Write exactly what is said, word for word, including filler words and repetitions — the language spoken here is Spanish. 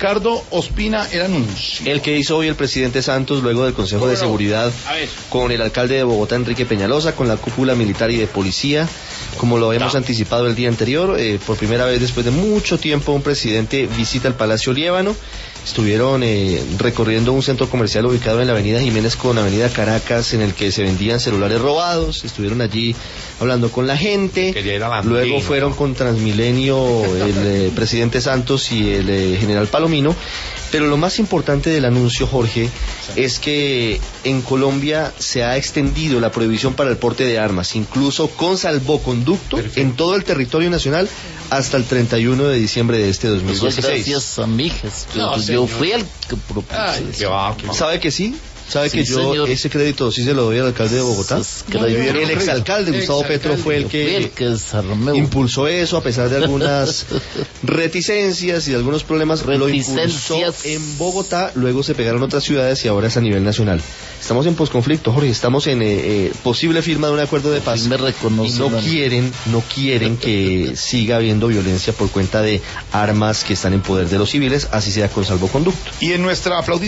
Ricardo Ospina, el anuncio. El que hizo hoy el presidente Santos luego del Consejo de Seguridad con el alcalde de Bogotá, Enrique Peñalosa, con la cúpula militar y de policía, como lo habíamos anticipado el día anterior. Eh, por primera vez después de mucho tiempo un presidente visita el Palacio Líbano. Estuvieron eh, recorriendo un centro comercial ubicado en la avenida Jiménez con avenida Caracas, en el que se vendían celulares robados. Estuvieron allí hablando con la gente. Luego fueron con Transmilenio el eh, presidente Santos y el eh, general Palomino. Pero lo más importante del anuncio, Jorge, es que en Colombia se ha extendido la prohibición para el porte de armas, incluso con salvoconducto, perfecto, en todo el territorio nacional hasta el treinta y uno de diciembre de este dos mil dieciséis. Gracias, amigas. Yo, no, yo fui el que propuse. ¿Sabe que sí? ¿Sabe sí, que yo señor. Ese crédito sí se lo doy al alcalde de Bogotá? No, el exalcalde Gustavo ex Petro fue el que, el que impulsó eso, a pesar de algunas reticencias y de algunos problemas. Lo impulsó en Bogotá, luego se pegaron otras ciudades y ahora es a nivel nacional. Estamos en posconflicto, Jorge, estamos en eh, eh, posible firma de un acuerdo de paz. Me reconoce, y no man. quieren, no quieren que siga habiendo violencia por cuenta de armas que están en poder de los civiles, así sea con salvoconducto. Y en nuestra aplaudida